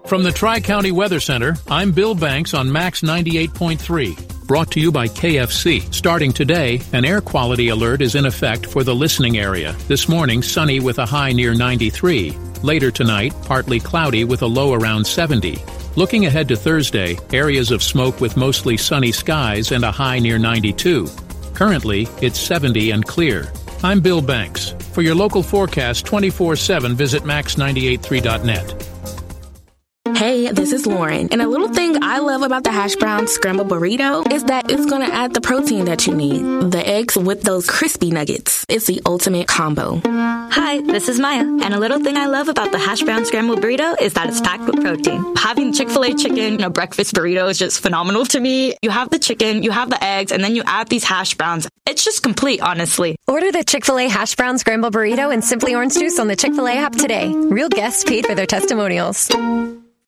From the Tri-County Weather Center, I'm Bill Banks on Max 98.3. Brought to you by KFC. Starting today, an air quality alert is in effect for the listening area. This morning, sunny with a high near 93. Later tonight, partly cloudy with a low around 70. Looking ahead to Thursday, areas of smoke with mostly sunny skies and a high near 92. Currently, it's 70 and clear. I'm Bill Banks. For your local forecast 24/7, visit max983.net. Hey, this is Lauren, and a little thing I love about the hash brown scrambled burrito is that it's going to add the protein that you need. The eggs with those crispy nuggets. It's the ultimate combo. Hi, this is Maya, and a little thing I love about the hash brown scrambled burrito is that it's packed with protein. Having Chick-fil-A chicken in a breakfast burrito is just phenomenal to me. You have the chicken, you have the eggs, and then you add these hash browns. It's just complete, honestly. Order the Chick-fil-A hash brown scrambled burrito and Simply Orange Juice on the Chick-fil-A app today. Real guests paid for their testimonials.